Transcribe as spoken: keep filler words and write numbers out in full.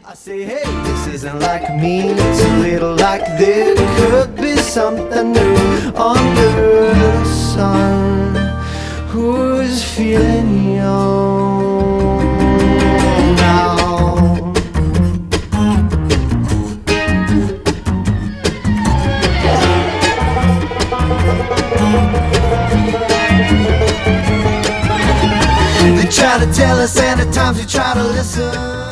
I say, hey, this isn't like me, it's a little like there could be something new under the sun. Who's feeling young now? They try to tell us, and at times we try to listen.